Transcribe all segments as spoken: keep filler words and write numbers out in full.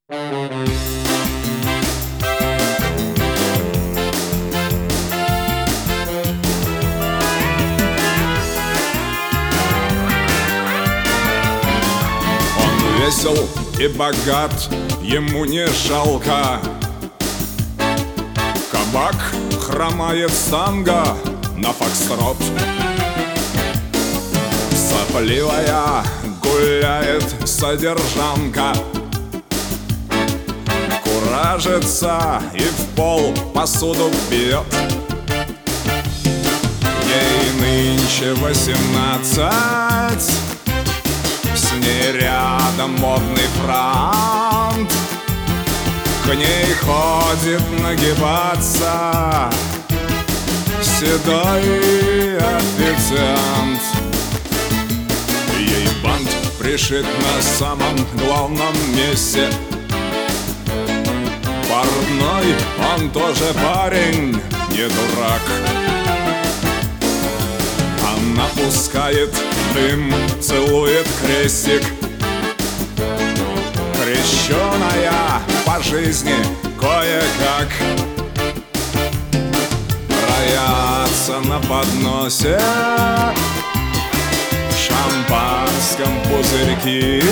Он весел и богат, ему не жалко. Кабак хромает санга на фокстрот. Сопливая гуляет содержанка, куражится и в пол посуду бьет. Ей нынче восемнадцать, с ней рядом модный франт. К ней ходит нагибаться седой официант. Ей бант пришит на самом главном месте. Портной, он тоже парень, не дурак. Она пускает дым, целует крестик. Крещеная по жизни кое-как. Роятся на подносе в шампанском пузырьки.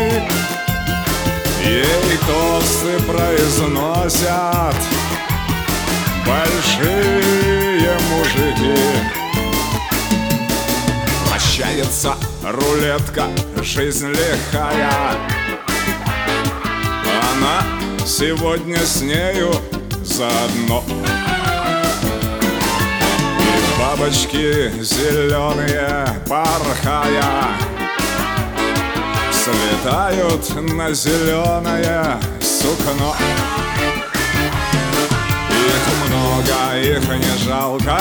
Ей тосты произносят большие мужики. Вращается рулетка, жизнь лихая. Она сегодня с нею заодно. И бабочки зеленые, порхая, слетают на зеленое сукно. Их много, их не жалко.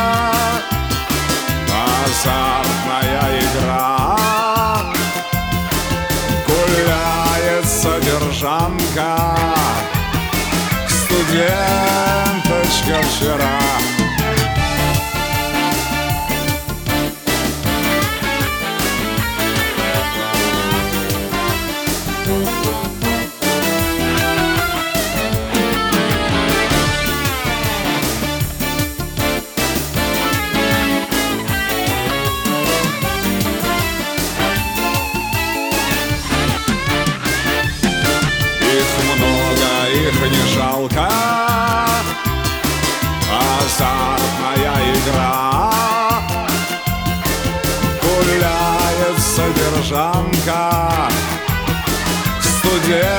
Азартная игра. Гуляет содержанка, студенточка вчера. Их не жалко. Азартная игра. Гуляет содержанка, студент